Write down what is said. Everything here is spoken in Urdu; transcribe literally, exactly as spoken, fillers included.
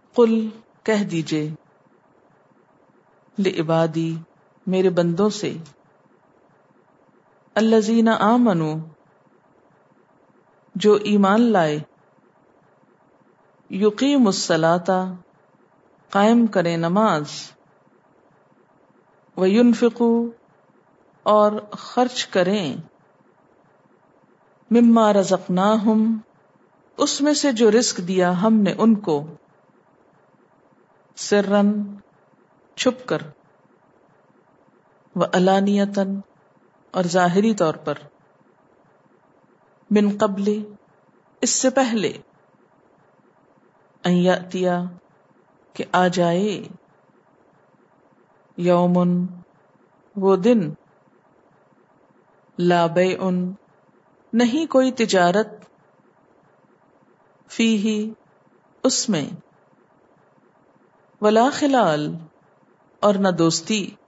قل کہہ دیجئے، لعبادی میرے بندوں سے، الذین آمنوا جو ایمان لائے، یقیموا الصلاۃ قائم کریں نماز، وینفقوا اور خرچ کریں، مما رزقناہم اس میں سے جو رزق دیا ہم نے ان کو، سرًا چھپ کر، وعلانیۃً اور ظاہری طور پر، من قبل اس سے پہلے، ان یأتی کہ آ جائے، یوم وہ دن، لا بیع نہیں کوئی تجارت، فیہ اس میں، ولا خلال اور نہ دوستی،